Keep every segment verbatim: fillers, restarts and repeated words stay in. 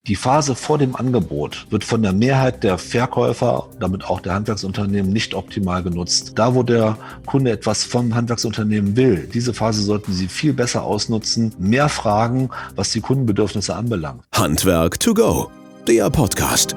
Die Phase vor dem Angebot wird von der Mehrheit der Verkäufer, damit auch der Handwerksunternehmen, nicht optimal genutzt. Da, wo der Kunde etwas vom Handwerksunternehmen will, diese Phase sollten Sie viel besser ausnutzen, mehr fragen, was die Kundenbedürfnisse anbelangt. Handwerk to go, der Podcast.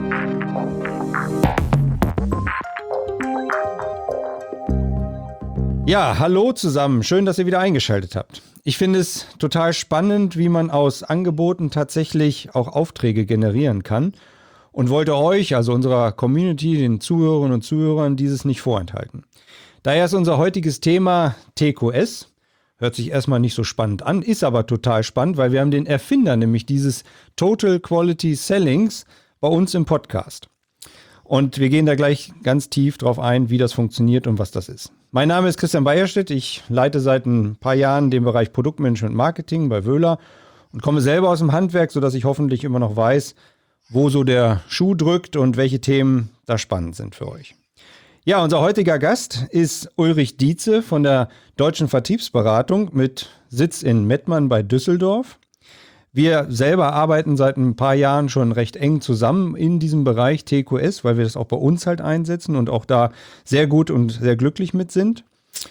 Ja, hallo zusammen. Schön, dass ihr wieder eingeschaltet habt. Ich finde es total spannend, wie man aus Angeboten tatsächlich auch Aufträge generieren kann und wollte euch, also unserer Community, den Zuhörerinnen und Zuhörern, dieses nicht vorenthalten. Daher ist unser heutiges Thema T Q S. Hört sich erstmal nicht so spannend an, ist aber total spannend, weil wir haben den Erfinder, nämlich dieses Total Quality Sellings, bei uns im Podcast. Und wir gehen da gleich ganz tief drauf ein, wie das funktioniert und was das ist. Mein Name ist Christian Beierstedt. Ich leite seit ein paar Jahren den Bereich Produktmanagement Marketing bei Wöhler und komme selber aus dem Handwerk, sodass ich hoffentlich immer noch weiß, wo so der Schuh drückt und welche Themen da spannend sind für euch. Ja, unser heutiger Gast ist Ulrich Dietze von der Deutschen Vertriebsberatung mit Sitz in Mettmann bei Düsseldorf. Wir selber arbeiten seit ein paar Jahren schon recht eng zusammen in diesem Bereich T Q S, weil wir das auch bei uns halt einsetzen und auch da sehr gut und sehr glücklich mit sind.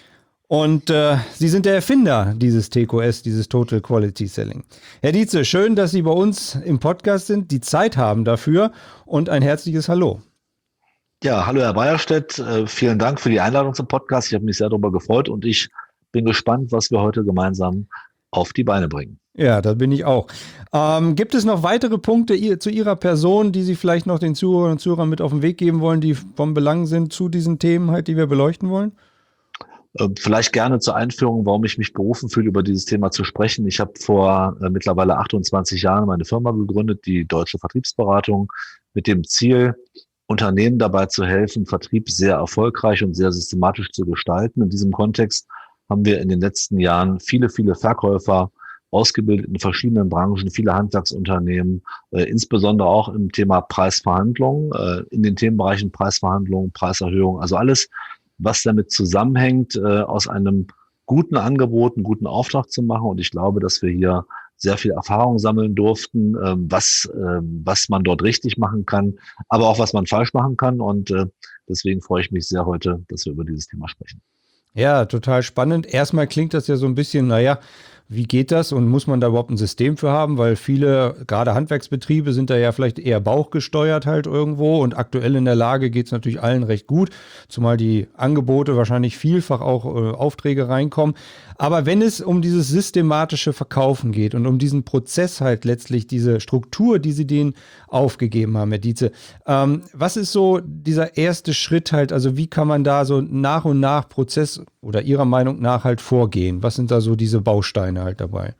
Und äh, Sie sind der Erfinder dieses T Q S, dieses Total Quality Selling. Herr Dietze, schön, dass Sie bei uns im Podcast sind, die Zeit haben dafür und ein herzliches Hallo. Ja, hallo Herr Beierstedt, äh, vielen Dank für die Einladung zum Podcast. Ich habe mich sehr darüber gefreut und ich bin gespannt, was wir heute gemeinsam auf die Beine bringen. Ja, da bin ich auch. Ähm, gibt es noch weitere Punkte ihr, zu Ihrer Person, die Sie vielleicht noch den Zuhörern und Zuhörern mit auf den Weg geben wollen, die von Belang sind zu diesen Themen halt, die wir beleuchten wollen? Äh, vielleicht gerne zur Einführung, warum ich mich berufen fühle, über dieses Thema zu sprechen. Ich habe vor äh, mittlerweile achtundzwanzig Jahren meine Firma gegründet, die Deutsche Vertriebsberatung, mit dem Ziel, Unternehmen dabei zu helfen, Vertrieb sehr erfolgreich und sehr systematisch zu gestalten. In diesem Kontext haben wir in den letzten Jahren viele, viele Verkäufer ausgebildet in verschiedenen Branchen, viele Handwerksunternehmen, äh, insbesondere auch im Thema Preisverhandlungen, äh, in den Themenbereichen Preisverhandlungen, Preiserhöhung, also alles, was damit zusammenhängt, äh, aus einem guten Angebot einen guten Auftrag zu machen. Und ich glaube, dass wir hier sehr viel Erfahrung sammeln durften, äh, was, äh, was man dort richtig machen kann, aber auch was man falsch machen kann. Und äh, deswegen freue ich mich sehr heute, dass wir über dieses Thema sprechen. Ja, total spannend. Erstmal klingt das ja so ein bisschen, naja, wie geht das und muss man da überhaupt ein System für haben? Weil viele, gerade Handwerksbetriebe, sind da ja vielleicht eher bauchgesteuert halt irgendwo und aktuell in der Lage geht es natürlich allen recht gut, zumal die Angebote wahrscheinlich vielfach auch äh, Aufträge reinkommen. Aber wenn es um dieses systematische Verkaufen geht und um diesen Prozess halt letztlich, diese Struktur, die Sie denen aufgegeben haben, Herr Dietze, ähm, was ist so dieser erste Schritt halt, also wie kann man da so nach und nach Prozess oder Ihrer Meinung nach halt vorgehen? Was sind da so diese Bausteine halt dabei?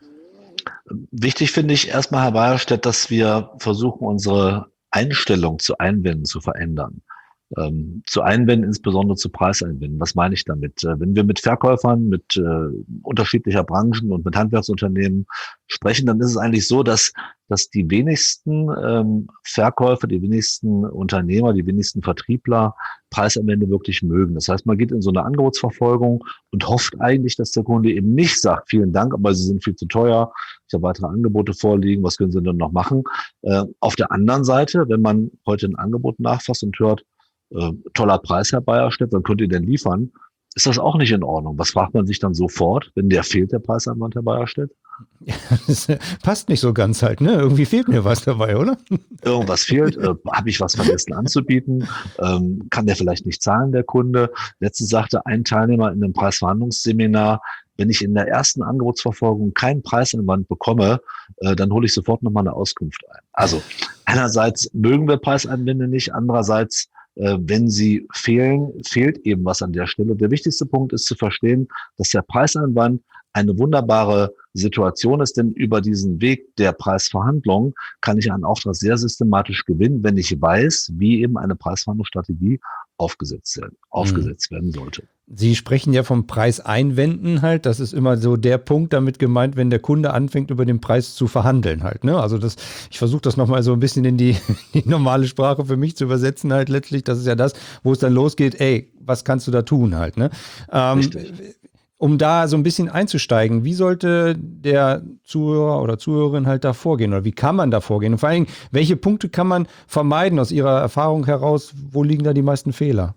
Wichtig finde ich erstmal, Herr Beierstedt, dass wir versuchen, unsere Einstellung zu Einwänden zu verändern. Ähm, zu Einwänden, insbesondere zu Preiseinwänden. Was meine ich damit? Äh, wenn wir mit Verkäufern, mit äh, unterschiedlicher Branchen und mit Handwerksunternehmen sprechen, dann ist es eigentlich so, dass dass die wenigsten ähm, Verkäufer, die wenigsten Unternehmer, die wenigsten Vertriebler Preiseinwände wirklich mögen. Das heißt, man geht in so eine Angebotsverfolgung und hofft eigentlich, dass der Kunde eben nicht sagt, vielen Dank, aber Sie sind viel zu teuer, ich habe weitere Angebote vorliegen, was können Sie denn noch machen? Äh, auf der anderen Seite, wenn man heute ein Angebot nachfasst und hört, äh, toller Preis, Herr Beierstedt, dann könnt ihr denn liefern, ist das auch nicht in Ordnung. Was fragt man sich dann sofort, wenn der fehlt, der Preiseinwand, Herr Beierstedt? Ja, das passt nicht so ganz halt, ne? Irgendwie fehlt mir was dabei, oder? Irgendwas fehlt, äh, habe ich was vergessen anzubieten, ähm, kann der vielleicht nicht zahlen, der Kunde. Letztens sagte ein Teilnehmer in einem Preisverhandlungsseminar, wenn ich in der ersten Angebotsverfolgung keinen Preiseinwand bekomme, äh, dann hole ich sofort nochmal eine Auskunft ein. Also einerseits mögen wir Preiseinwände nicht, andererseits wenn sie fehlen, fehlt eben was an der Stelle. Der wichtigste Punkt ist zu verstehen, dass der Preiseinwand eine wunderbare Situation ist, denn über diesen Weg der Preisverhandlung kann ich einen Auftrag sehr systematisch gewinnen, wenn ich weiß, wie eben eine Preisverhandlungsstrategie aufgesetzt werden, aufgesetzt werden sollte. Sie sprechen ja vom Preiseinwänden halt. Das ist immer so der Punkt damit gemeint, wenn der Kunde anfängt, über den Preis zu verhandeln halt. Ne? Also das, ich versuche das nochmal so ein bisschen in die, die normale Sprache für mich zu übersetzen halt letztlich. Das ist ja das, wo es dann losgeht, ey, was kannst du da tun halt. Ne? Ähm, um da so ein bisschen einzusteigen, wie sollte der Zuhörer oder Zuhörerin halt da vorgehen oder wie kann man da vorgehen? Und vor allen Dingen, welche Punkte kann man vermeiden aus Ihrer Erfahrung heraus? Wo liegen da die meisten Fehler?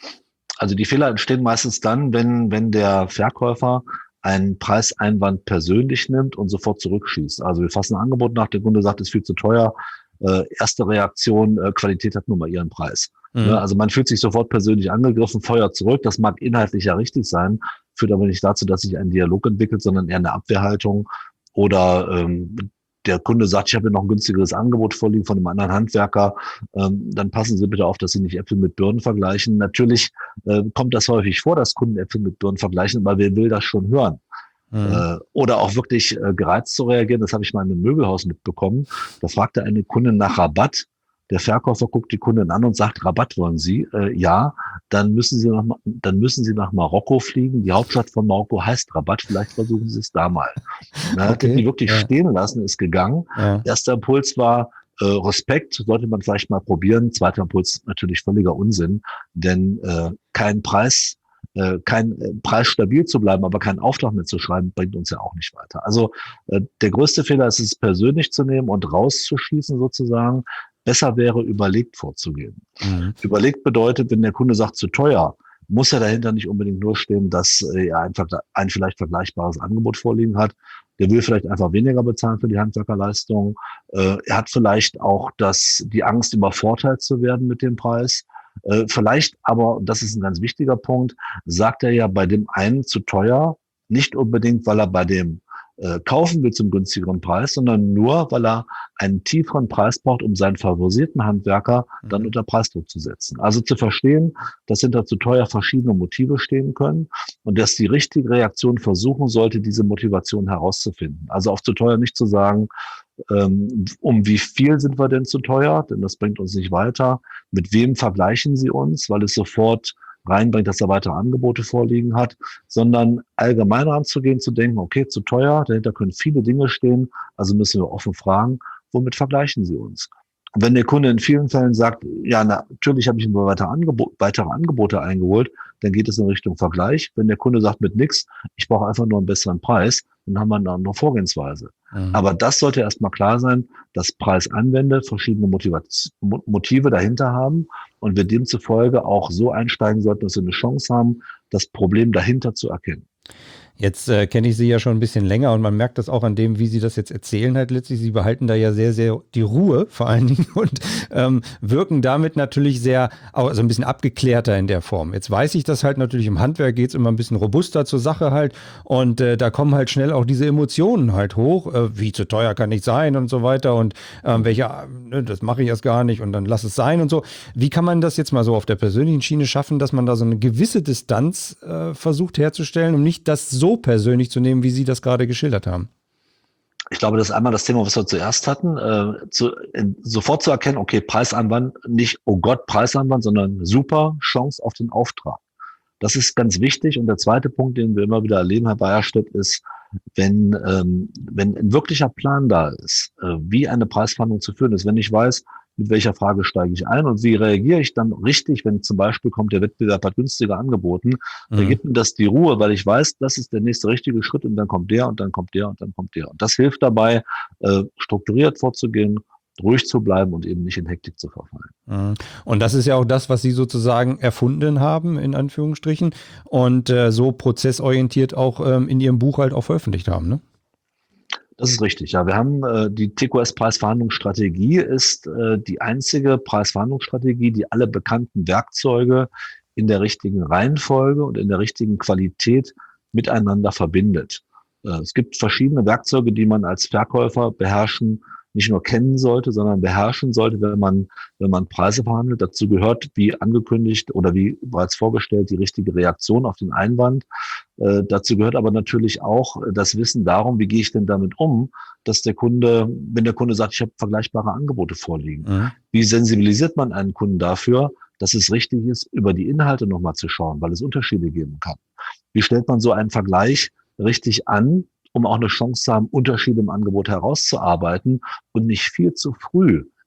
Also die Fehler entstehen meistens dann, wenn, wenn der Verkäufer einen Preiseinwand persönlich nimmt und sofort zurückschießt. Also wir fassen ein Angebot nach, der Kunde sagt, es ist viel zu teuer. Äh, erste Reaktion, äh, Qualität hat nun mal ihren Preis. Mhm. Ne? Also man fühlt sich sofort persönlich angegriffen, feuert zurück. Das mag inhaltlich ja richtig sein, führt aber nicht dazu, dass sich ein Dialog entwickelt, sondern eher eine Abwehrhaltung. Oder ähm, der Kunde sagt, ich habe hier noch ein günstigeres Angebot vorliegen von einem anderen Handwerker. Ähm, dann passen Sie bitte auf, dass Sie nicht Äpfel mit Birnen vergleichen. Natürlich äh, kommt das häufig vor, dass Kunden Äpfel mit Birnen vergleichen, aber wer will das schon hören? Mhm. Äh, oder auch wirklich äh, gereizt zu reagieren. Das habe ich mal in einem Möbelhaus mitbekommen. Da fragte eine Kundin nach Rabatt. Der Verkäufer guckt die Kundin an und sagt, Rabatt wollen Sie? Äh, ja, dann müssen Sie nach, dann müssen Sie nach Marokko fliegen. Die Hauptstadt von Marokko heißt Rabatt. Vielleicht versuchen Sie es da mal. Na, okay. Hat die wirklich ja. stehen lassen, ist gegangen. Ja. Erster Impuls war äh, Respekt, sollte man vielleicht mal probieren. Zweiter Impuls natürlich völliger Unsinn, denn äh, kein Preis, äh, kein äh, Preis stabil zu bleiben, aber keinen Auftrag mehr zu schreiben, bringt uns ja auch nicht weiter. Also äh, der größte Fehler ist es, persönlich zu nehmen und rauszuschießen sozusagen. Besser wäre, überlegt vorzugehen. Mhm. Überlegt bedeutet, wenn der Kunde sagt, zu teuer, muss ja dahinter nicht unbedingt nur stehen, dass er ein, ein vielleicht vergleichbares Angebot vorliegen hat. Der will vielleicht einfach weniger bezahlen für die Handwerkerleistung. Äh, er hat vielleicht auch das, die Angst, übervorteilt zu werden mit dem Preis. Äh, vielleicht aber, und das ist ein ganz wichtiger Punkt, sagt er ja bei dem einen zu teuer, nicht unbedingt, weil er bei dem äh, kaufen will zum günstigeren Preis, sondern nur, weil er einen tieferen Preis braucht, um seinen favorisierten Handwerker dann mhm. unter Preisdruck zu setzen. Also zu verstehen, dass hinter zu teuer verschiedene Motive stehen können und dass die richtige Reaktion versuchen sollte, diese Motivation herauszufinden. Also auf zu teuer nicht zu sagen, ähm, um wie viel sind wir denn zu teuer, denn das bringt uns nicht weiter. Mit wem vergleichen Sie uns, weil es sofort reinbringt, dass er weitere Angebote vorliegen hat, sondern allgemein ranzugehen, zu denken, okay, zu teuer, dahinter können viele Dinge stehen, also müssen wir offen fragen, womit vergleichen Sie uns? Und wenn der Kunde in vielen Fällen sagt, ja, na, natürlich habe ich mir weitere, Angebo- weitere Angebote eingeholt, dann geht es in Richtung Vergleich. Wenn der Kunde sagt mit nix, ich brauche einfach nur einen besseren Preis, dann haben wir eine andere Vorgehensweise. Mhm. Aber das sollte erstmal klar sein, dass Preisanwender verschiedene Motivaz- Motive dahinter haben und wir demzufolge auch so einsteigen sollten, dass wir eine Chance haben, das Problem dahinter zu erkennen. Jetzt äh, kenne ich Sie ja schon ein bisschen länger und man merkt das auch an dem, wie Sie das jetzt erzählen halt letztlich. Sie behalten da ja sehr, sehr die Ruhe vor allen Dingen und ähm, wirken damit natürlich sehr, also ein bisschen abgeklärter in der Form. Jetzt weiß ich, dass halt natürlich im Handwerk geht es immer ein bisschen robuster zur Sache halt und äh, da kommen halt schnell auch diese Emotionen halt hoch, äh, wie zu teuer kann ich sein und so weiter und ähm, welche, äh, das mache ich erst gar nicht und dann lass es sein und so. Wie kann man das jetzt mal so auf der persönlichen Schiene schaffen, dass man da so eine gewisse Distanz äh, versucht herzustellen, um nicht das so persönlich zu nehmen, wie Sie das gerade geschildert haben? Ich glaube, das ist einmal das Thema, was wir zuerst hatten, äh, zu, in, sofort zu erkennen, okay, Preisanwand, nicht, oh Gott, Preisanwand, sondern super Chance auf den Auftrag. Das ist ganz wichtig. Und der zweite Punkt, den wir immer wieder erleben, Herr Beierstedt, ist, wenn, ähm, wenn ein wirklicher Plan da ist, äh, wie eine Preisverhandlung zu führen ist, wenn ich weiß, mit welcher Frage steige ich ein und wie reagiere ich dann richtig, wenn zum Beispiel kommt, der Wettbewerb hat günstiger angeboten, mhm. dann gibt mir das die Ruhe, weil ich weiß, das ist der nächste richtige Schritt und dann kommt der und dann kommt der und dann kommt der. Und das hilft dabei, äh, strukturiert vorzugehen, ruhig zu bleiben und eben nicht in Hektik zu verfallen. Und das ist ja auch das, was Sie sozusagen erfunden haben, in Anführungsstrichen, und äh, so prozessorientiert auch ähm, in Ihrem Buch halt auch veröffentlicht haben, ne? Das ist richtig, ja. Wir haben äh, die T Q S-Preisverhandlungsstrategie ist äh, die einzige Preisverhandlungsstrategie, die alle bekannten Werkzeuge in der richtigen Reihenfolge und in der richtigen Qualität miteinander verbindet. Äh, es gibt verschiedene Werkzeuge, die man als Verkäufer beherrschen, nicht nur kennen sollte, sondern beherrschen sollte, wenn man, wenn man Preise verhandelt. Dazu gehört, wie angekündigt oder wie bereits vorgestellt, die richtige Reaktion auf den Einwand. Äh, dazu gehört aber natürlich auch das Wissen darum, wie gehe ich denn damit um, dass der Kunde, wenn der Kunde sagt, ich habe vergleichbare Angebote vorliegen. Mhm. Wie sensibilisiert man einen Kunden dafür, dass es richtig ist, über die Inhalte nochmal zu schauen, weil es Unterschiede geben kann? Wie stellt man so einen Vergleich richtig an, um auch eine Chance zu haben, Unterschiede im Angebot herauszuarbeiten und nicht viel zu früh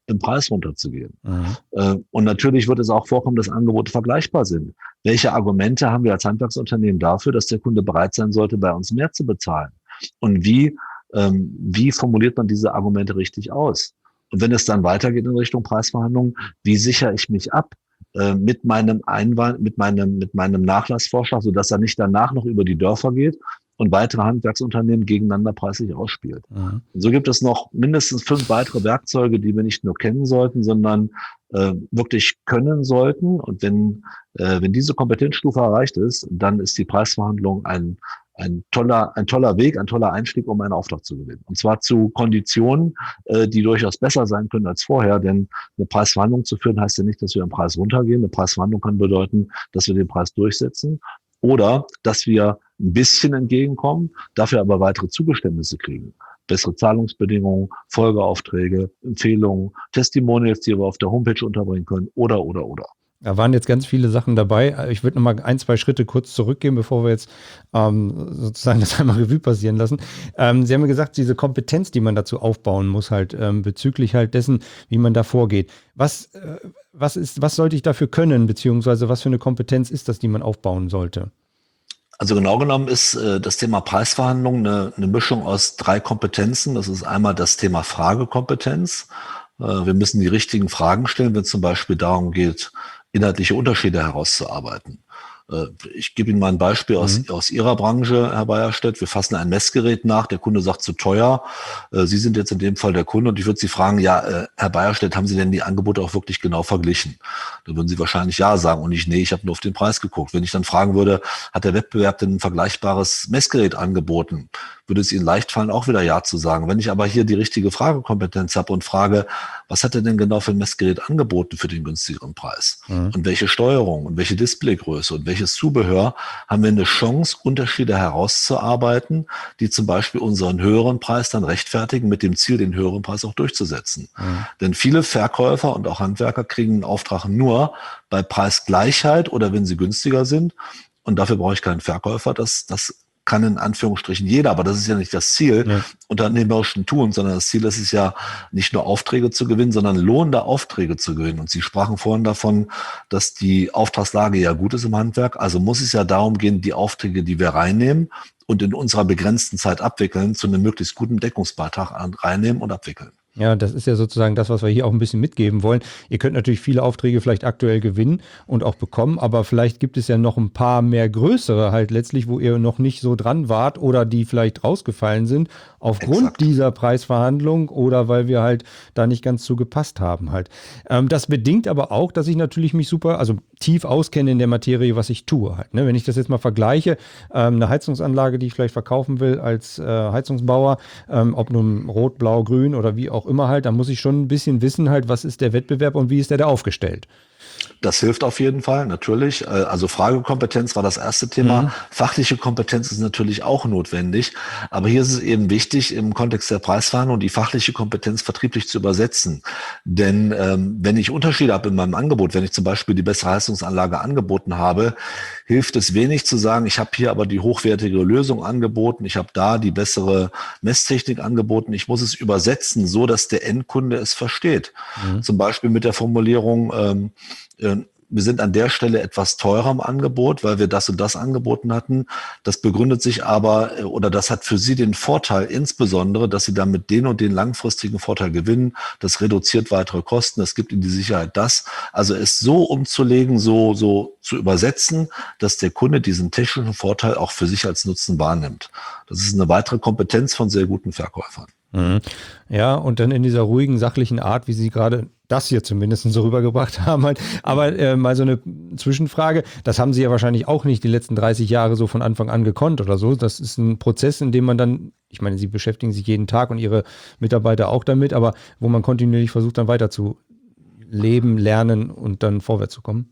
im Preis runterzugehen. Mhm. Äh, und natürlich wird es auch vorkommen, dass Angebote vergleichbar sind. Welche Argumente haben wir als Handwerksunternehmen dafür, dass der Kunde bereit sein sollte, bei uns mehr zu bezahlen? Und wie, ähm, wie formuliert man diese Argumente richtig aus? Und wenn es dann weitergeht in Richtung Preisverhandlungen, wie sichere ich mich ab äh, mit meinem Einwand, mit meinem, mit meinem Nachlassvorschlag, sodass er nicht danach noch über die Dörfer geht und weitere Handwerksunternehmen gegeneinander preislich ausspielt. Mhm. Und so gibt es noch mindestens fünf weitere Werkzeuge, die wir nicht nur kennen sollten, sondern äh, wirklich können sollten. Und wenn, äh, wenn diese Kompetenzstufe erreicht ist, dann ist die Preisverhandlung ein, ein toller, ein toller Weg, ein toller Einstieg, um einen Auftrag zu gewinnen. Und zwar zu Konditionen, äh, die durchaus besser sein können als vorher. Denn eine Preisverhandlung zu führen, heißt ja nicht, dass wir am Preis runtergehen. Eine Preisverhandlung kann bedeuten, dass wir den Preis durchsetzen oder dass wir ein bisschen entgegenkommen, dafür aber weitere Zugeständnisse kriegen. Bessere Zahlungsbedingungen, Folgeaufträge, Empfehlungen, Testimonials, die wir auf der Homepage unterbringen können oder, oder, oder. Da waren jetzt ganz viele Sachen dabei. Ich würde noch mal ein, zwei Schritte kurz zurückgehen, bevor wir jetzt ähm, sozusagen das einmal Revue passieren lassen. Ähm, Sie haben ja gesagt, diese Kompetenz, die man dazu aufbauen muss, halt ähm, bezüglich halt dessen, wie man da vorgeht. Was, äh, was ist, was sollte ich dafür können, beziehungsweise was für eine Kompetenz ist das, die man aufbauen sollte? Also genau genommen ist äh, das Thema Preisverhandlung eine, eine Mischung aus drei Kompetenzen. Das ist einmal das Thema Fragekompetenz. Äh, wir müssen die richtigen Fragen stellen, wenn es zum Beispiel darum geht, inhaltliche Unterschiede herauszuarbeiten. Äh, ich gebe Ihnen mal ein Beispiel aus, Mhm. aus Ihrer Branche, Herr Beierstedt. Wir fassen ein Messgerät nach, der Kunde sagt zu teuer. Äh, Sie sind jetzt in dem Fall der Kunde und ich würde Sie fragen, ja, äh, Herr Beierstedt, haben Sie denn die Angebote auch wirklich genau verglichen? Da würden Sie wahrscheinlich ja sagen und nicht, nee, ich habe nur auf den Preis geguckt. Wenn ich dann fragen würde, hat der Wettbewerb denn ein vergleichbares Messgerät angeboten, würde es Ihnen leicht fallen, auch wieder ja zu sagen. Wenn ich aber hier die richtige Fragekompetenz habe und frage, was hat er denn genau für ein Messgerät angeboten für den günstigeren Preis? Mhm. Und welche Steuerung und welche Displaygröße und welches Zubehör, haben wir eine Chance, Unterschiede herauszuarbeiten, die zum Beispiel unseren höheren Preis dann rechtfertigen, mit dem Ziel, den höheren Preis auch durchzusetzen. Mhm. Denn viele Verkäufer und auch Handwerker kriegen einen Auftrag nur bei Preisgleichheit oder wenn sie günstiger sind. Und dafür brauche ich keinen Verkäufer. Das, das kann in Anführungsstrichen jeder, aber das ist ja nicht das Ziel Ja. unternehmerischen Tuns, sondern das Ziel ist es ja, nicht nur Aufträge zu gewinnen, sondern lohnende Aufträge zu gewinnen. Und Sie sprachen vorhin davon, dass die Auftragslage ja gut ist im Handwerk. Also muss es ja darum gehen, die Aufträge, die wir reinnehmen und in unserer begrenzten Zeit abwickeln, zu einem möglichst guten Deckungsbeitrag an- reinnehmen und abwickeln. Ja, das ist ja sozusagen das, was wir hier auch ein bisschen mitgeben wollen. Ihr könnt natürlich viele Aufträge vielleicht aktuell gewinnen und auch bekommen, aber vielleicht gibt es ja noch ein paar mehr größere halt letztlich, wo ihr noch nicht so dran wart oder die vielleicht rausgefallen sind aufgrund Exakt. dieser Preisverhandlung oder weil wir halt da nicht ganz so gepasst haben halt. Ähm, das bedingt aber auch, dass ich natürlich mich super, also tief auskenne in der Materie, was ich tue halt. Ne? Wenn ich das jetzt mal vergleiche, ähm, eine Heizungsanlage, die ich vielleicht verkaufen will als äh, Heizungsbauer, ähm, ob nun rot, blau, grün oder wie auch immer halt, da muss ich schon ein bisschen wissen halt, was ist der Wettbewerb und wie ist der da aufgestellt. Das hilft auf jeden Fall, natürlich. Äh, Also Fragekompetenz war das erste Thema. Mhm. Fachliche Kompetenz ist natürlich auch notwendig. Aber hier ist es eben wichtig, im Kontext der Preisverhandlung die fachliche Kompetenz vertrieblich zu übersetzen. Denn ähm, wenn ich Unterschiede habe in meinem Angebot, wenn ich zum Beispiel die bessere Heizungsanlage angeboten habe, hilft es wenig zu sagen, ich habe hier aber die hochwertige Lösung angeboten, ich habe da die bessere Messtechnik angeboten. Ich muss es übersetzen, so dass der Endkunde es versteht. Mhm. Zum Beispiel mit der Formulierung, ähm, äh, wir sind an der Stelle etwas teurer im Angebot, weil wir das und das angeboten hatten. Das begründet sich aber, äh, oder das hat für Sie den Vorteil insbesondere, dass Sie damit den und den langfristigen Vorteil gewinnen. Das reduziert weitere Kosten, das gibt Ihnen die Sicherheit, das. Also es so umzulegen, so, so zu übersetzen, dass der Kunde diesen technischen Vorteil auch für sich als Nutzen wahrnimmt. Das ist eine weitere Kompetenz von sehr guten Verkäufern. Mhm. Ja, und dann in dieser ruhigen, sachlichen Art, wie Sie gerade das hier zumindest so rübergebracht haben halt. Aber äh, mal so eine Zwischenfrage, das haben Sie ja wahrscheinlich auch nicht die letzten dreißig Jahre so von Anfang an gekonnt oder so. Das ist ein Prozess, in dem man dann, ich meine, Sie beschäftigen sich jeden Tag und Ihre Mitarbeiter auch damit, aber wo man kontinuierlich versucht, dann weiter zu leben, lernen und dann vorwärts zu kommen.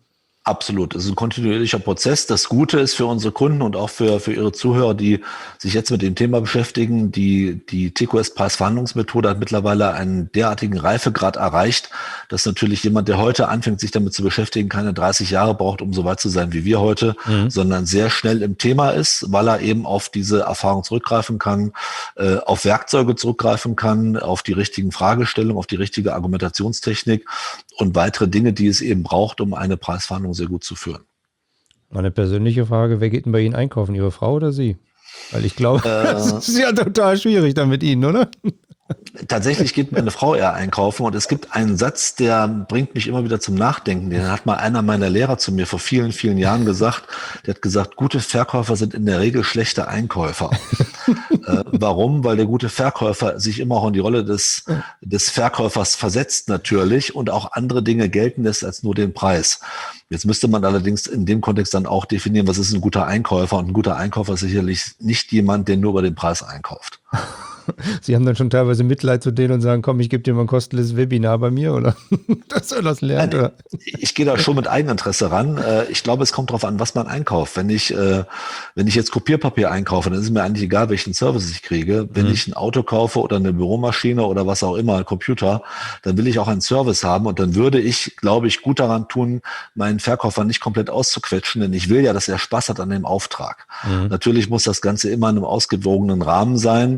Absolut. Es ist ein kontinuierlicher Prozess. Das Gute ist für unsere Kunden und auch für, für Ihre Zuhörer, die sich jetzt mit dem Thema beschäftigen, die, die T Q S-Preisverhandlungsmethode hat mittlerweile einen derartigen Reifegrad erreicht, dass natürlich jemand, der heute anfängt, sich damit zu beschäftigen, keine dreißig Jahre braucht, um so weit zu sein wie wir heute, mhm. sondern sehr schnell im Thema ist, weil er eben auf diese Erfahrung zurückgreifen kann, äh, auf Werkzeuge zurückgreifen kann, auf die richtigen Fragestellungen, auf die richtige Argumentationstechnik und weitere Dinge, die es eben braucht, um eine Preisverhandlung sehr gut zu führen. Meine persönliche Frage, wer geht denn bei Ihnen einkaufen, Ihre Frau oder Sie? Weil ich glaube, äh, das ist ja total schwierig dann mit Ihnen, oder? Tatsächlich geht meine Frau eher einkaufen und es gibt einen Satz, der bringt mich immer wieder zum Nachdenken. Den hat mal einer meiner Lehrer zu mir vor vielen, vielen Jahren gesagt. Der hat gesagt, gute Verkäufer sind in der Regel schlechte Einkäufer. äh, warum? Weil der gute Verkäufer sich immer auch in die Rolle des, des Verkäufers versetzt natürlich und auch andere Dinge gelten lässt als nur den Preis. Jetzt müsste man allerdings in dem Kontext dann auch definieren, was ist ein guter Einkäufer? Und ein guter Einkäufer ist sicherlich nicht jemand, der nur über den Preis einkauft. Sie haben dann schon teilweise Mitleid zu denen und sagen, komm, ich gebe dir mal ein kostenloses Webinar bei mir, oder? Dass er das lernt, Nein, oder? Ich gehe da schon mit Eigeninteresse ran. Ich glaube, es kommt darauf an, was man einkauft. Wenn ich, wenn ich jetzt Kopierpapier einkaufe, dann ist es mir eigentlich egal, welchen Service ich kriege. Wenn mhm. ich ein Auto kaufe oder eine Büromaschine oder was auch immer, ein Computer, dann will ich auch einen Service haben und dann würde ich, glaube ich, gut daran tun, meinen Verkäufer nicht komplett auszuquetschen, denn ich will ja, dass er Spaß hat an dem Auftrag. Mhm. Natürlich muss das Ganze immer in einem ausgewogenen Rahmen sein,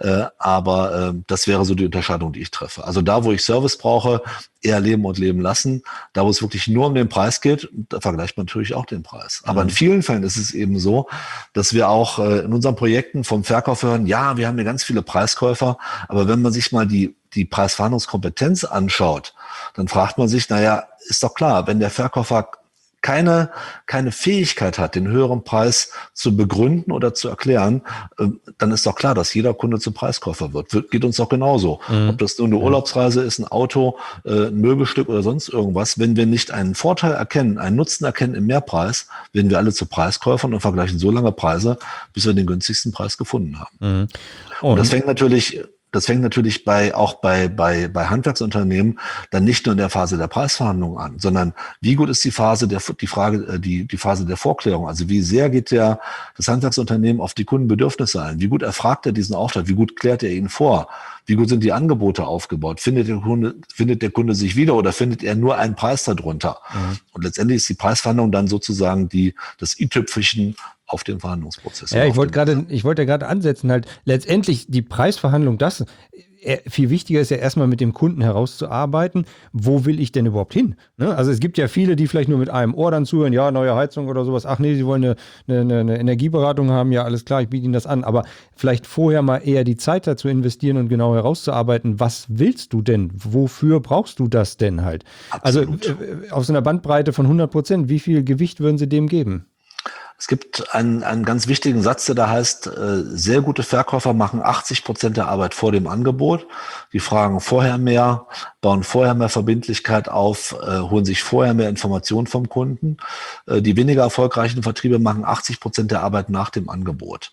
aber äh, das wäre so die Unterscheidung, die ich treffe. Also da, wo ich Service brauche, eher leben und leben lassen. Da, wo es wirklich nur um den Preis geht, da vergleicht man natürlich auch den Preis. Aber mhm. in vielen Fällen ist es eben so, dass wir auch äh, in unseren Projekten vom Verkauf hören, ja, wir haben ja ganz viele Preiskäufer, aber wenn man sich mal die, die Preisverhandlungskompetenz anschaut, dann fragt man sich, naja, ist doch klar, wenn der Verkäufer keine, keine Fähigkeit hat, den höheren Preis zu begründen oder zu erklären, dann ist doch klar, dass jeder Kunde zum Preiskäufer wird. Geht uns doch genauso. Mhm. Ob das nur eine Urlaubsreise ist, ein Auto, ein Möbelstück oder sonst irgendwas. Wenn wir nicht einen Vorteil erkennen, einen Nutzen erkennen im Mehrpreis, werden wir alle zu Preiskäufern und vergleichen so lange Preise, bis wir den günstigsten Preis gefunden haben. Mhm. Und, und das fängt natürlich... Das fängt natürlich bei, auch bei, bei, bei Handwerksunternehmen dann nicht nur in der Phase der Preisverhandlung an, sondern wie gut ist die Phase der, die Frage, die, die Phase der Vorklärung? Also wie sehr geht der, das Handwerksunternehmen auf die Kundenbedürfnisse ein? Wie gut erfragt er diesen Auftrag? Wie gut klärt er ihn vor? Wie gut sind die Angebote aufgebaut? Findet der Kunde, findet der Kunde sich wieder oder findet er nur einen Preis darunter? Mhm. Und letztendlich ist die Preisverhandlung dann sozusagen die, das i-Tüpfelchen auf den Verhandlungsprozess. Ja, ich wollte gerade, ich wollte ja gerade ansetzen, halt letztendlich die Preisverhandlung, das viel wichtiger ist ja erstmal mit dem Kunden herauszuarbeiten, wo will ich denn überhaupt hin? Ne? Also es gibt ja viele, die vielleicht nur mit einem Ohr dann zuhören, ja, neue Heizung oder sowas, ach nee, sie wollen eine, eine, eine Energieberatung haben, ja, alles klar, ich biete Ihnen das an, aber vielleicht vorher mal eher die Zeit dazu investieren und genau herauszuarbeiten, was willst du denn? Wofür brauchst du das denn halt? Absolut. Also äh, auf so einer Bandbreite von hundert Prozent, wie viel Gewicht würden Sie dem geben? Es gibt einen, einen ganz wichtigen Satz, der da heißt, äh, sehr gute Verkäufer machen achtzig Prozent der Arbeit vor dem Angebot. Die fragen vorher mehr, bauen vorher mehr Verbindlichkeit auf, äh, holen sich vorher mehr Informationen vom Kunden. Äh, die weniger erfolgreichen Vertriebe machen achtzig Prozent der Arbeit nach dem Angebot.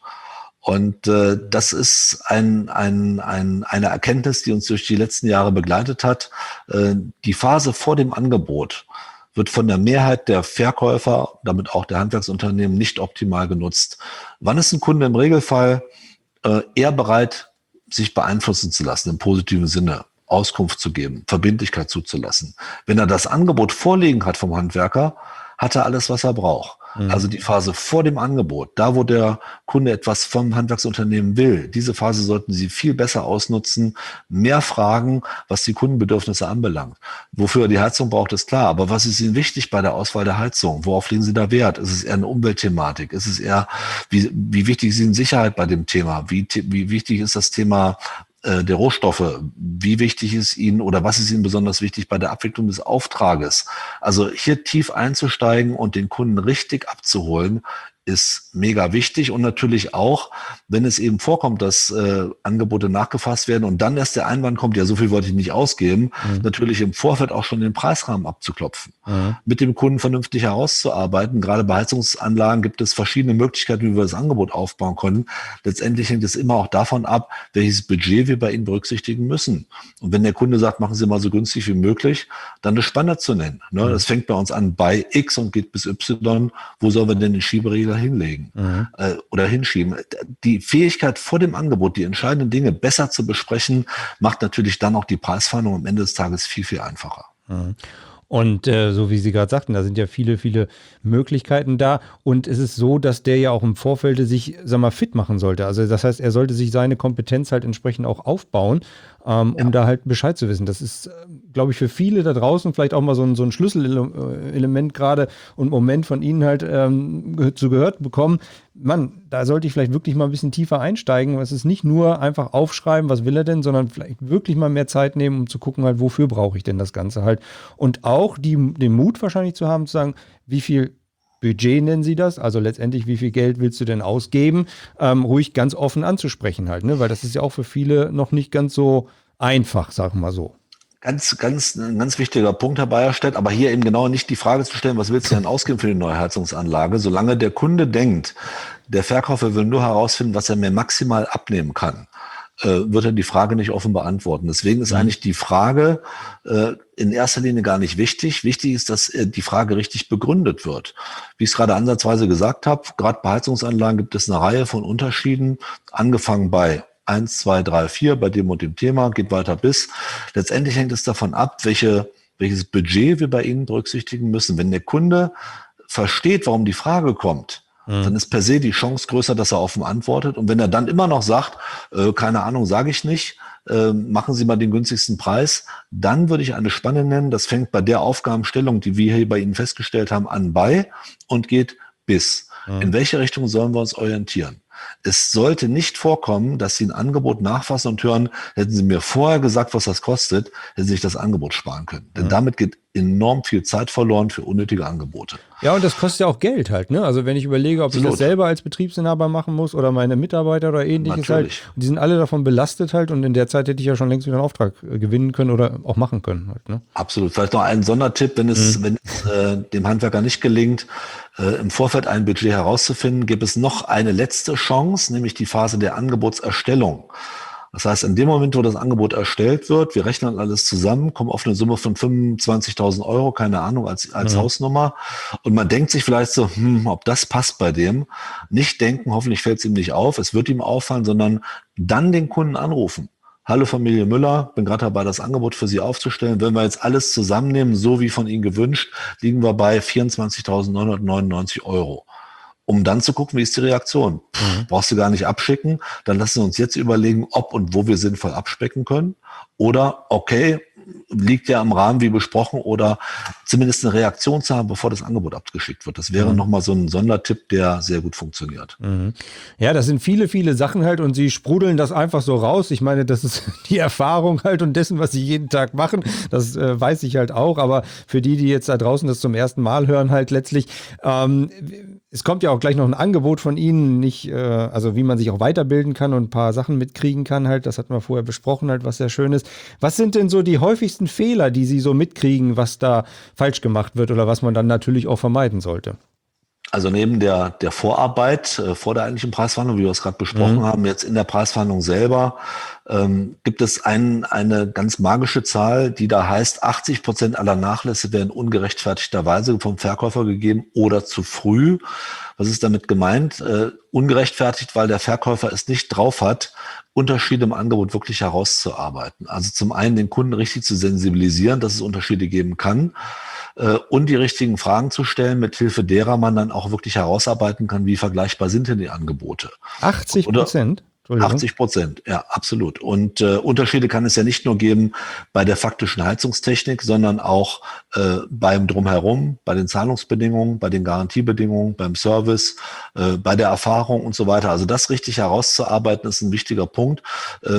Und äh, das ist ein, ein, ein, eine Erkenntnis, die uns durch die letzten Jahre begleitet hat. Äh, die Phase vor dem Angebot wird von der Mehrheit der Verkäufer, damit auch der Handwerksunternehmen, nicht optimal genutzt. Wann ist ein Kunde im Regelfall äh, eher bereit, sich beeinflussen zu lassen, im positiven Sinne, Auskunft zu geben, Verbindlichkeit zuzulassen? Wenn er das Angebot vorliegen hat vom Handwerker, hat er alles, was er braucht. Mhm. Also die Phase vor dem Angebot, da wo der Kunde etwas vom Handwerksunternehmen will, diese Phase sollten Sie viel besser ausnutzen, mehr fragen, was die Kundenbedürfnisse anbelangt. Wofür er die Heizung braucht, ist klar, aber was ist Ihnen wichtig bei der Auswahl der Heizung? Worauf legen Sie da Wert? Ist es eher eine Umweltthematik? Ist es eher, wie, wie wichtig ist Ihnen Sicherheit bei dem Thema? Wie, wie wichtig ist das Thema der Rohstoffe, wie wichtig ist Ihnen oder was ist Ihnen besonders wichtig bei der Abwicklung des Auftrages? Also hier tief einzusteigen und den Kunden richtig abzuholen ist mega wichtig und natürlich auch, wenn es eben vorkommt, dass äh, Angebote nachgefasst werden und dann erst der Einwand kommt, ja, so viel wollte ich nicht ausgeben, mhm. natürlich im Vorfeld auch schon den Preisrahmen abzuklopfen, mhm. mit dem Kunden vernünftig herauszuarbeiten. Gerade bei Heizungsanlagen gibt es verschiedene Möglichkeiten, wie wir das Angebot aufbauen können. Letztendlich hängt es immer auch davon ab, welches Budget wir bei Ihnen berücksichtigen müssen. Und wenn der Kunde sagt, machen Sie mal so günstig wie möglich, dann eine Spanne zu nennen. Ne? Mhm. Das fängt bei uns an bei X und geht bis Y. Wo sollen wir denn den Schieberegler hinlegen mhm. äh, oder hinschieben? Die Fähigkeit vor dem Angebot, die entscheidenden Dinge besser zu besprechen, macht natürlich dann auch die Preisverhandlung am Ende des Tages viel, viel einfacher. Mhm. Und äh, so wie Sie gerade sagten, da sind ja viele, viele Möglichkeiten da. Und es ist so, dass der ja auch im Vorfeld sich, sag mal, fit machen sollte. Also das heißt, er sollte sich seine Kompetenz halt entsprechend auch aufbauen, ähm, ja. um da halt Bescheid zu wissen. Das ist, glaube ich, für viele da draußen vielleicht auch mal so ein, so ein Schlüsselelement gerade und Moment von Ihnen halt ähm, zu gehört bekommen. Mann, da sollte ich vielleicht wirklich mal ein bisschen tiefer einsteigen. Es ist nicht nur einfach aufschreiben, was will er denn, sondern vielleicht wirklich mal mehr Zeit nehmen, um zu gucken halt, wofür brauche ich denn das Ganze halt. Und auch die, den Mut wahrscheinlich zu haben, zu sagen, wie viel Budget nennen Sie das, also letztendlich, wie viel Geld willst du denn ausgeben, ähm, ruhig ganz offen anzusprechen halt, ne? Weil das ist ja auch für viele noch nicht ganz so einfach, sagen wir mal so. Ganz, ganz, ein ganz wichtiger Punkt, Herr Beierstedt, aber hier eben genau nicht die Frage zu stellen, was willst du denn ausgeben für die neue Heizungsanlage, solange der Kunde denkt, der Verkäufer will nur herausfinden, was er mir maximal abnehmen kann, äh, wird er die Frage nicht offen beantworten. Deswegen ist mhm. eigentlich die Frage äh, in erster Linie gar nicht wichtig. Wichtig ist, dass äh, die Frage richtig begründet wird. Wie ich es gerade ansatzweise gesagt habe, gerade bei Heizungsanlagen gibt es eine Reihe von Unterschieden, angefangen bei eins, zwei, drei, vier bei dem und dem Thema, geht weiter bis. Letztendlich hängt es davon ab, welche, welches Budget wir bei Ihnen berücksichtigen müssen. Wenn der Kunde versteht, warum die Frage kommt, mhm. dann ist per se die Chance größer, dass er offen antwortet. Und wenn er dann immer noch sagt, äh, keine Ahnung, sage ich nicht, äh, machen Sie mal den günstigsten Preis, dann würde ich eine Spanne nennen. Das fängt bei der Aufgabenstellung, die wir hier bei Ihnen festgestellt haben, an bei und geht bis. Mhm. In welche Richtung sollen wir uns orientieren? Es sollte nicht vorkommen, dass Sie ein Angebot nachfassen und hören, hätten Sie mir vorher gesagt, was das kostet, hätten Sie sich das Angebot sparen können. Denn mhm. damit geht enorm viel Zeit verloren für unnötige Angebote. Ja, und das kostet ja auch Geld halt, ne? Also wenn ich überlege, ob Absolut. ich das selber als Betriebsinhaber machen muss oder meine Mitarbeiter oder ähnliches Natürlich. halt, die sind alle davon belastet halt und in der Zeit hätte ich ja schon längst wieder einen Auftrag gewinnen können oder auch machen können halt, ne? Absolut. Vielleicht noch ein Sondertipp, wenn es, mhm. wenn es äh, dem Handwerker nicht gelingt, äh, im Vorfeld ein Budget herauszufinden, gibt es noch eine letzte Chance, nämlich die Phase der Angebotserstellung. Das heißt, in dem Moment, wo das Angebot erstellt wird, wir rechnen alles zusammen, kommen auf eine Summe von fünfundzwanzigtausend Euro, keine Ahnung, als, als mhm. Hausnummer. Und man denkt sich vielleicht so, hm, ob das passt bei dem. Nicht denken, hoffentlich fällt es ihm nicht auf, es wird ihm auffallen, sondern dann den Kunden anrufen. Hallo Familie Müller, bin gerade dabei, das Angebot für Sie aufzustellen. Wenn wir jetzt alles zusammennehmen, so wie von Ihnen gewünscht, liegen wir bei vierundzwanzigtausendneunhundertneunundneunzig Euro. Um dann zu gucken, wie ist die Reaktion. Pff, mhm. Brauchst du gar nicht abschicken. Dann lassen wir uns jetzt überlegen, ob und wo wir sinnvoll abspecken können. Oder, okay, liegt ja im Rahmen wie besprochen oder zumindest eine Reaktion zu haben, bevor das Angebot abgeschickt wird. Das wäre mhm. nochmal so ein Sondertipp, der sehr gut funktioniert. Mhm. Ja, das sind viele, viele Sachen halt und Sie sprudeln das einfach so raus. Ich meine, das ist die Erfahrung halt und dessen, was Sie jeden Tag machen. Das äh, weiß ich halt auch. Aber für die, die jetzt da draußen das zum ersten Mal hören, halt letztlich, ähm, es kommt ja auch gleich noch ein Angebot von Ihnen, nicht, äh, also wie man sich auch weiterbilden kann und ein paar Sachen mitkriegen kann halt. Das hatten wir vorher besprochen halt, was sehr schön ist. Was sind denn so die häufigsten Fehler, die Sie so mitkriegen, was da falsch gemacht wird oder was man dann natürlich auch vermeiden sollte? Also neben der, der Vorarbeit, äh, vor der eigentlichen Preisverhandlung, wie wir es gerade besprochen mhm. haben, jetzt in der Preisverhandlung selber, ähm, gibt es ein, eine ganz magische Zahl, die da heißt, achtzig Prozent aller Nachlässe werden ungerechtfertigterweise vom Verkäufer gegeben oder zu früh. Was ist damit gemeint? Äh, ungerechtfertigt, weil der Verkäufer es nicht drauf hat, Unterschiede im Angebot wirklich herauszuarbeiten. Also zum einen den Kunden richtig zu sensibilisieren, dass es Unterschiede geben kann äh, und die richtigen Fragen zu stellen, mit Hilfe derer man dann auch wirklich herausarbeiten kann, wie vergleichbar sind denn die Angebote. achtzig Prozent? achtzig Prozent, ja, absolut. Und äh, Unterschiede kann es ja nicht nur geben bei der faktischen Heizungstechnik, sondern auch äh, beim Drumherum, bei den Zahlungsbedingungen, bei den Garantiebedingungen, beim Service, äh, bei der Erfahrung und so weiter. Also das richtig herauszuarbeiten, ist ein wichtiger Punkt. Ähm,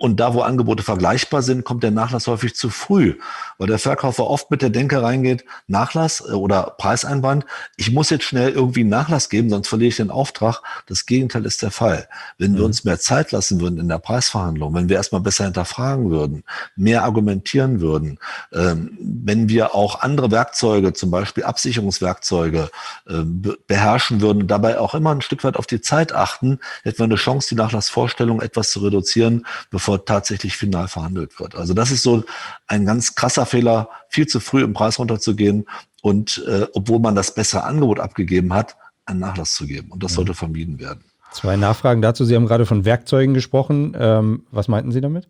Und da, wo Angebote vergleichbar sind, kommt der Nachlass häufig zu früh, weil der Verkäufer oft mit der Denke reingeht, Nachlass oder Preiseinwand, ich muss jetzt schnell irgendwie einen Nachlass geben, sonst verliere ich den Auftrag. Das Gegenteil ist der Fall. Wenn mhm. wir uns mehr Zeit lassen würden in der Preisverhandlung, wenn wir erstmal besser hinterfragen würden, mehr argumentieren würden, ähm, wenn wir auch andere Werkzeuge, zum Beispiel Absicherungswerkzeuge, äh, be- beherrschen würden und dabei auch immer ein Stück weit auf die Zeit achten, hätten wir eine Chance, die Nachlassvorstellung etwas zu reduzieren, bevor tatsächlich final verhandelt wird. Also das ist so ein ganz krasser Fehler, viel zu früh im Preis runterzugehen und äh, obwohl man das bessere Angebot abgegeben hat, einen Nachlass zu geben. Und das sollte vermieden werden. Zwei Nachfragen dazu. Sie haben gerade von Werkzeugen gesprochen. Ähm, was meinten Sie damit?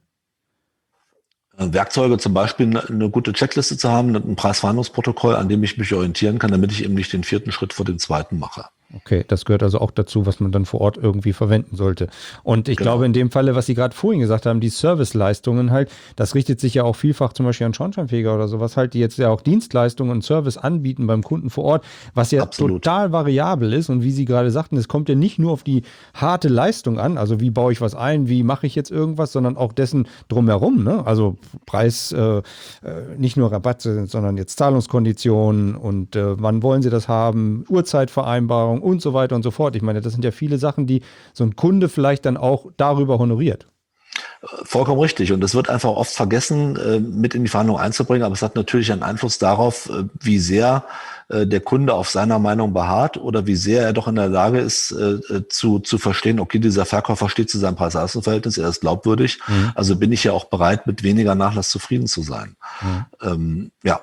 Werkzeuge, zum Beispiel eine, eine gute Checkliste zu haben, ein Preisverhandlungsprotokoll, an dem ich mich orientieren kann, damit ich eben nicht den vierten Schritt vor dem zweiten mache. Okay, das gehört also auch dazu, was man dann vor Ort irgendwie verwenden sollte. Und ich Genau. glaube, in dem Falle, was Sie gerade vorhin gesagt haben, die Serviceleistungen halt, das richtet sich ja auch vielfach zum Beispiel an Schornsteinfeger oder sowas halt, die jetzt ja auch Dienstleistungen und Service anbieten beim Kunden vor Ort, was ja Absolut. total variabel ist. Und wie Sie gerade sagten, es kommt ja nicht nur auf die harte Leistung an, also wie baue ich was ein, wie mache ich jetzt irgendwas, sondern auch dessen drumherum, ne? Also Preis, äh, nicht nur Rabatte, sondern jetzt Zahlungskonditionen und äh, wann wollen Sie das haben, Uhrzeitvereinbarung und so weiter und so fort. Ich meine, das sind ja viele Sachen, die so ein Kunde vielleicht dann auch darüber honoriert. Vollkommen richtig. Und es wird einfach oft vergessen, äh, mit in die Verhandlung einzubringen. Aber es hat natürlich einen Einfluss darauf, äh, wie sehr äh, der Kunde auf seiner Meinung beharrt oder wie sehr er doch in der Lage ist, äh, zu, zu verstehen, okay, dieser Verkäufer steht zu seinem Preis-Leistungs-Verhältnis, er ist glaubwürdig. Mhm. Also bin ich ja auch bereit, mit weniger Nachlass zufrieden zu sein. Mhm. Ähm, ja.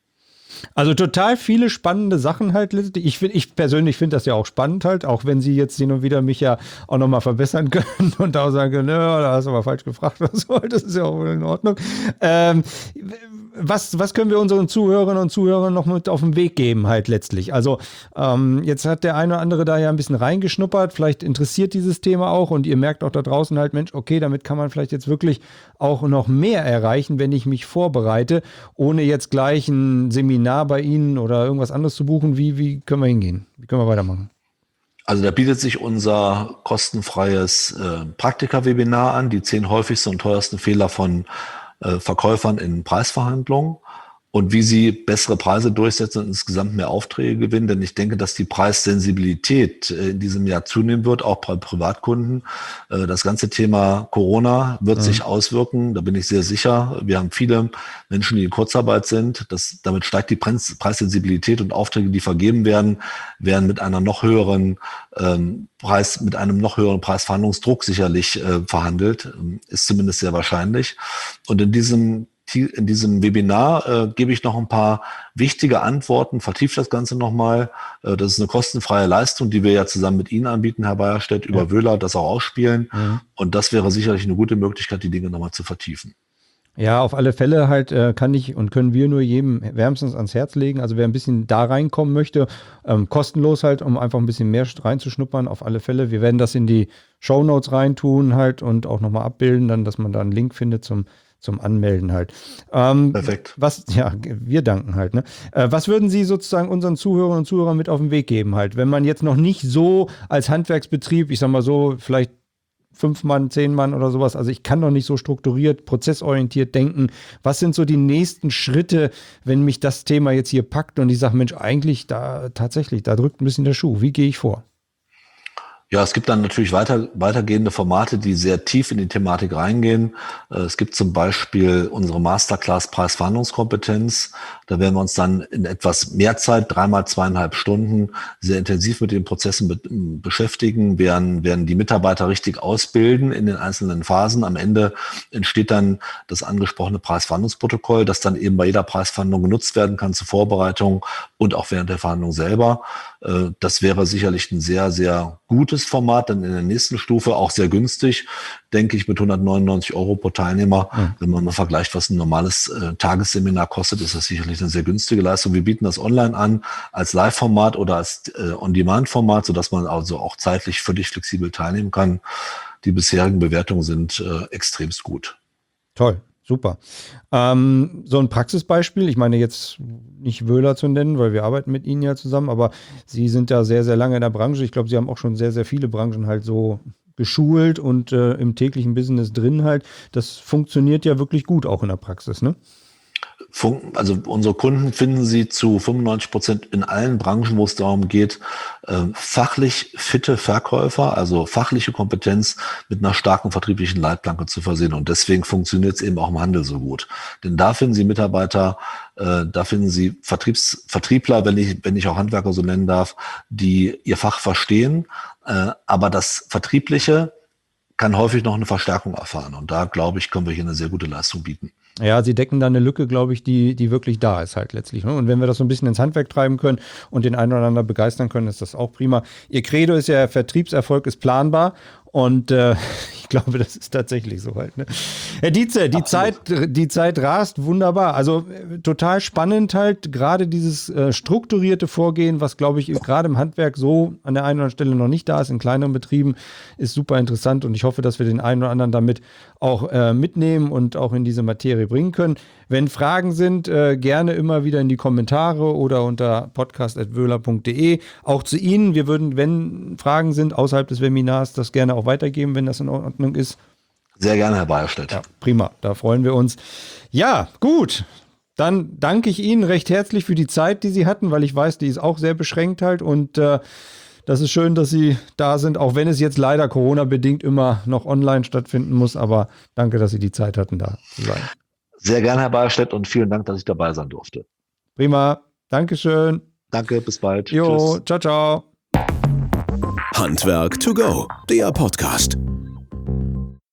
Also total viele spannende Sachen halt. Ich, ich persönlich finde das ja auch spannend halt, auch wenn Sie jetzt hin und wieder mich ja auch nochmal verbessern können und auch sagen können, ja, da hast du aber falsch gefragt oder so. Das ist ja auch in Ordnung. Ähm, was, was können wir unseren Zuhörerinnen und Zuhörern noch mit auf den Weg geben halt letztlich? Also ähm, jetzt hat der eine oder andere da ja ein bisschen reingeschnuppert. Vielleicht interessiert dieses Thema auch und ihr merkt auch da draußen halt, Mensch, okay, damit kann man vielleicht jetzt wirklich auch noch mehr erreichen, wenn ich mich vorbereite, ohne jetzt gleich ein Seminar bei Ihnen oder irgendwas anderes zu buchen. Wie, wie können wir hingehen? Wie können wir weitermachen? Also da bietet sich unser kostenfreies äh, Praktika-Webinar an, die zehn häufigsten und teuersten Fehler von äh, Verkäufern in Preisverhandlungen und wie sie bessere Preise durchsetzen und insgesamt mehr Aufträge gewinnen. Denn ich denke, dass die Preissensibilität äh, in diesem Jahr zunehmen wird, auch bei Privatkunden. Äh, das ganze Thema Corona wird mhm. sich auswirken, da bin ich sehr sicher. Wir haben viele Menschen, die in Kurzarbeit sind. Das, damit steigt die Preis- Preissensibilität und Aufträge, die vergeben werden, werden mit einer noch höheren ähm, Preis, mit einem noch höheren Preisverhandlungsdruck sicherlich äh, verhandelt. Ist zumindest sehr wahrscheinlich. Und in diesem In diesem Webinar äh, gebe ich noch ein paar wichtige Antworten, vertieft das Ganze nochmal. Äh, das ist eine kostenfreie Leistung, die wir ja zusammen mit Ihnen anbieten, Herr Beierstedt, über ja. Wöhler, das auch ausspielen. Mhm. Und das wäre sicherlich eine gute Möglichkeit, die Dinge nochmal zu vertiefen. Ja, auf alle Fälle halt äh, kann ich und können wir nur jedem wärmstens ans Herz legen. Also wer ein bisschen da reinkommen möchte, ähm, kostenlos halt, um einfach ein bisschen mehr reinzuschnuppern, auf alle Fälle. Wir werden das in die Shownotes reintun halt und auch nochmal abbilden, dann, dass man da einen Link findet zum zum Anmelden halt. Ähm, Perfekt. Was, ja, wir danken halt. Ne? Äh, was würden Sie sozusagen unseren Zuhörern und Zuhörern mit auf den Weg geben halt, wenn man jetzt noch nicht so als Handwerksbetrieb, ich sag mal so, vielleicht fünf Mann, zehn Mann oder sowas, also ich kann noch nicht so strukturiert, prozessorientiert denken. Was sind so die nächsten Schritte, wenn mich das Thema jetzt hier packt und ich sage, Mensch, eigentlich da tatsächlich, da drückt ein bisschen der Schuh. Wie gehe ich vor? Ja, es gibt dann natürlich weiter, weitergehende Formate, die sehr tief in die Thematik reingehen. Es gibt zum Beispiel unsere Masterclass Preisverhandlungskompetenz. Da werden wir uns dann in etwas mehr Zeit, dreimal zweieinhalb Stunden, sehr intensiv mit den Prozessen be- beschäftigen, werden, werden die Mitarbeiter richtig ausbilden in den einzelnen Phasen. Am Ende entsteht dann das angesprochene Preisverhandlungsprotokoll, das dann eben bei jeder Preisverhandlung genutzt werden kann zur Vorbereitung und auch während der Verhandlung selber. Das wäre sicherlich ein sehr, sehr gutes Format, dann in der nächsten Stufe auch sehr günstig, denke ich, mit hundertneunundneunzig Euro pro Teilnehmer. Mhm. Wenn man mal vergleicht, was ein normales äh, Tagesseminar kostet, ist das sicherlich eine sehr günstige Leistung. Wir bieten das online an, als Live-Format oder als äh, On-Demand-Format, sodass man also auch zeitlich völlig flexibel teilnehmen kann. Die bisherigen Bewertungen sind äh, extremst gut. Toll. Super. Ähm, so ein Praxisbeispiel, ich meine jetzt nicht Wöhler zu nennen, weil wir arbeiten mit Ihnen ja zusammen, aber Sie sind ja sehr, sehr lange in der Branche. Ich glaube, Sie haben auch schon sehr, sehr viele Branchen halt so geschult und äh, im täglichen Business drin halt. Das funktioniert ja wirklich gut auch in der Praxis, ne? Also unsere Kunden finden Sie zu fünfundneunzig Prozent in allen Branchen, wo es darum geht, fachlich fitte Verkäufer, also fachliche Kompetenz mit einer starken vertrieblichen Leitplanke zu versehen. Und deswegen funktioniert es eben auch im Handel so gut. Denn da finden Sie Mitarbeiter, da finden Sie Vertriebs, Vertriebler, wenn ich, wenn ich auch Handwerker so nennen darf, die ihr Fach verstehen, aber das Vertriebliche kann häufig noch eine Verstärkung erfahren. Und da, glaube ich, können wir hier eine sehr gute Leistung bieten. Ja, sie decken da eine Lücke, glaube ich, die, die wirklich da ist halt letztlich. Ne? Und wenn wir das so ein bisschen ins Handwerk treiben können und den einen oder anderen begeistern können, ist das auch prima. Ihr Credo ist ja, Vertriebserfolg ist planbar. Und äh, ich glaube, das ist tatsächlich so halt. Ne? Herr Dietze, die Zeit, die Zeit rast wunderbar. Also äh, total spannend halt, gerade dieses äh, strukturierte Vorgehen, was, glaube ich, gerade im Handwerk so an der einen oder anderen Stelle noch nicht da ist, in kleineren Betrieben, ist super interessant. Und ich hoffe, dass wir den einen oder anderen damit auch äh, mitnehmen und auch in diese Materie bringen können. Wenn Fragen sind, äh, gerne immer wieder in die Kommentare oder unter podcast at wöhler punkt de. Auch zu Ihnen. Wir würden, wenn Fragen sind außerhalb des Webinars, das gerne auch weitergeben, wenn das in Ordnung ist. Sehr gerne, Herr Beierstedt. Ja, prima, da freuen wir uns. Ja, gut. Dann danke ich Ihnen recht herzlich für die Zeit, die Sie hatten, weil ich weiß, die ist auch sehr beschränkt halt. Und äh, das ist schön, dass Sie da sind, auch wenn es jetzt leider Corona-bedingt immer noch online stattfinden muss. Aber danke, dass Sie die Zeit hatten, da zu sein. Sehr gerne, Herr Beierstedt, und vielen Dank, dass ich dabei sein durfte. Prima, Dankeschön. Danke, bis bald. Jo, Tschüss. ciao, ciao. Handwerk to go, der Podcast.